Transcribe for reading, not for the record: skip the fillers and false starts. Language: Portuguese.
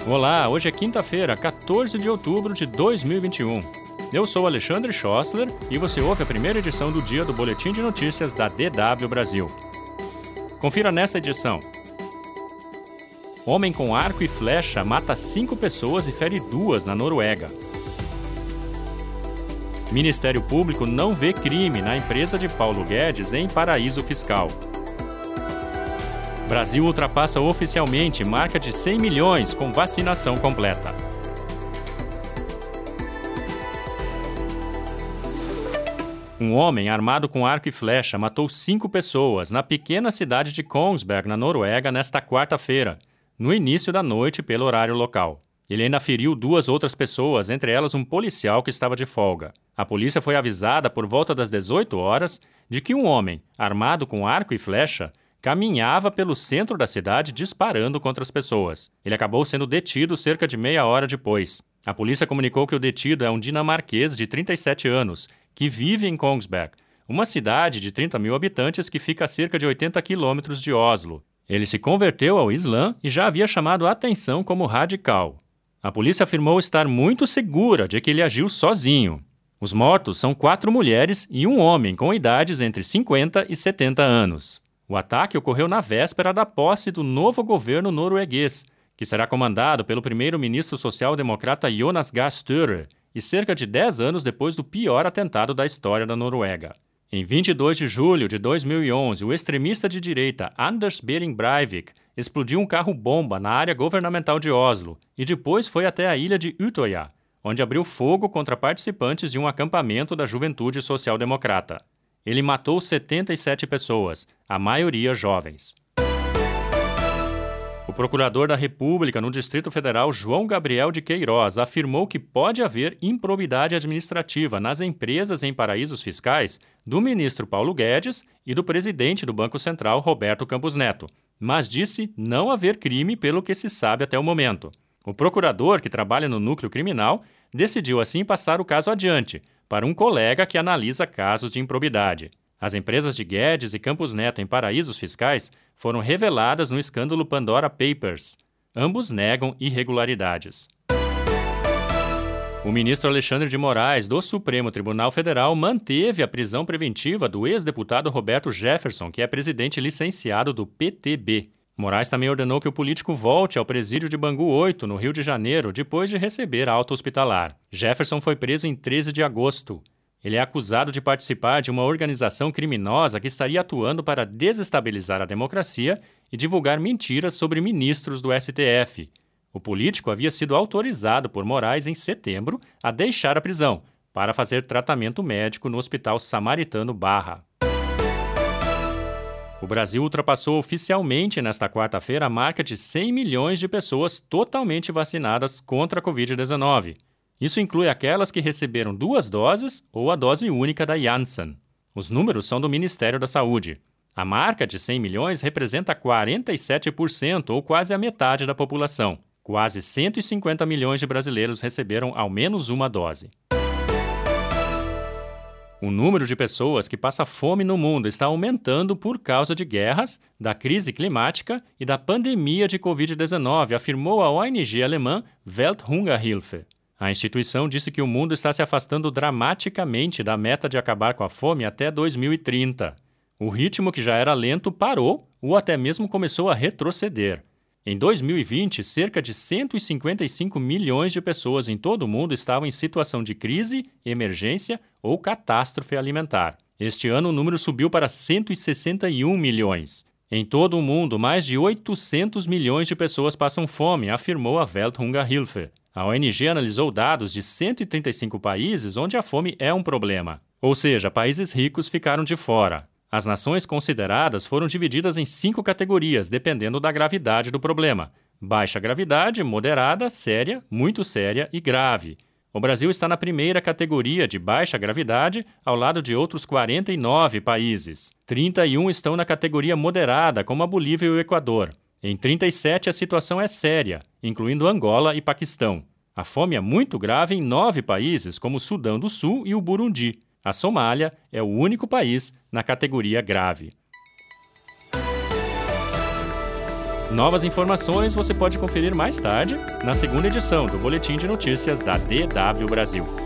Olá, hoje é quinta-feira, 14 de outubro de 2021. Eu sou Alexandre Schossler e você ouve a primeira edição do dia do Boletim de Notícias da DW Brasil. Confira nesta edição. Homem com arco e flecha mata 5 pessoas e fere 2 na Noruega. Ministério Público não vê crime na empresa de Paulo Guedes em paraíso fiscal. Brasil ultrapassa oficialmente marca de 100 milhões com vacinação completa. Um homem armado com arco e flecha matou 5 pessoas na pequena cidade de Kongsberg, na Noruega, nesta quarta-feira, no início da noite pelo horário local. Ele ainda feriu 2 outras pessoas, entre elas um policial que estava de folga. A polícia foi avisada por volta das 18 horas de que um homem, armado com arco e flecha, caminhava pelo centro da cidade disparando contra as pessoas. Ele acabou sendo detido cerca de meia hora depois. A polícia comunicou que o detido é um dinamarquês de 37 anos, que vive em Kongsberg, uma cidade de 30 mil habitantes que fica a cerca de 80 quilômetros de Oslo. Ele se converteu ao Islã e já havia chamado a atenção como radical. A polícia afirmou estar muito segura de que ele agiu sozinho. Os mortos são 4 mulheres e um homem com idades entre 50 e 70 anos. O ataque ocorreu na véspera da posse do novo governo norueguês, que será comandado pelo primeiro-ministro social-democrata Jonas Gahr Støre, e cerca de 10 anos depois do pior atentado da história da Noruega. Em 22 de julho de 2011, o extremista de direita Anders Behring Breivik explodiu um carro-bomba na área governamental de Oslo e depois foi até a ilha de Utøya, onde abriu fogo contra participantes de um acampamento da Juventude Social-Democrata. Ele matou 77 pessoas, a maioria jovens. O procurador da República no Distrito Federal, João Gabriel de Queiroz, afirmou que pode haver improbidade administrativa nas empresas em paraísos fiscais do ministro Paulo Guedes e do presidente do Banco Central, Roberto Campos Neto, mas disse não haver crime pelo que se sabe até o momento. O procurador, que trabalha no núcleo criminal, decidiu assim passar o caso adiante, para um colega que analisa casos de improbidade. As empresas de Guedes e Campos Neto em paraísos fiscais foram reveladas no escândalo Pandora Papers. Ambos negam irregularidades. O ministro Alexandre de Moraes, do Supremo Tribunal Federal, manteve a prisão preventiva do ex-deputado Roberto Jefferson, que é presidente licenciado do PTB. Moraes também ordenou que o político volte ao presídio de Bangu 8, no Rio de Janeiro, depois de receber alta hospitalar. Jefferson foi preso em 13 de agosto. Ele é acusado de participar de uma organização criminosa que estaria atuando para desestabilizar a democracia e divulgar mentiras sobre ministros do STF. O político havia sido autorizado por Moraes em setembro a deixar a prisão para fazer tratamento médico no Hospital Samaritano Barra. O Brasil ultrapassou oficialmente nesta quarta-feira a marca de 100 milhões de pessoas totalmente vacinadas contra a Covid-19. Isso inclui aquelas que receberam 2 doses ou a dose única da Janssen. Os números são do Ministério da Saúde. A marca de 100 milhões representa 47% ou quase a metade da população. Quase 150 milhões de brasileiros receberam ao menos uma dose. O número de pessoas que passa fome no mundo está aumentando por causa de guerras, da crise climática e da pandemia de Covid-19, afirmou a ONG alemã Welthungerhilfe. A instituição disse que o mundo está se afastando dramaticamente da meta de acabar com a fome até 2030. O ritmo, que já era lento, parou ou até mesmo começou a retroceder. Em 2020, cerca de 155 milhões de pessoas em todo o mundo estavam em situação de crise, emergência ou catástrofe alimentar. Este ano, o número subiu para 161 milhões. Em todo o mundo, mais de 800 milhões de pessoas passam fome, afirmou a Welthungerhilfe. A ONG analisou dados de 135 países onde a fome é um problema. Ou seja, países ricos ficaram de fora. As nações consideradas foram divididas em 5 categorias, dependendo da gravidade do problema. Baixa gravidade, moderada, séria, muito séria e grave. O Brasil está na primeira categoria de baixa gravidade, ao lado de outros 49 países. 31 estão na categoria moderada, como a Bolívia e o Equador. Em 37, a situação é séria, incluindo Angola e Paquistão. A fome é muito grave em 9 países, como o Sudão do Sul e o Burundi. A Somália é o único país na categoria grave. Novas informações você pode conferir mais tarde na segunda edição do Boletim de Notícias da DW Brasil.